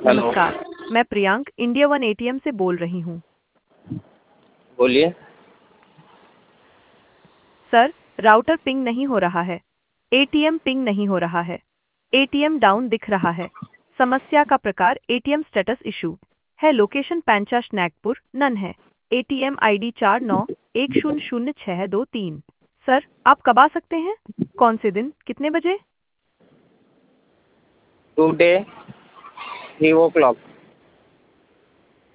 Hello. नमस्कार। मैं Priyank India one ATM से बोल रही हूँ। बोलिए। सर, राउटर पिंग नहीं हो रहा है। एटीएम पिंग नहीं हो रहा है। एटीएम डाउन दिख रहा है। समस्या का प्रकार एटीएम स्टेटस इशू है। लोकेशन पैंचाश नागपुर नन है। ATM ID 49100623। सर, आप कब आ सकते हैं? कौन से दिन, कितने बजे? Today 3 o'clock।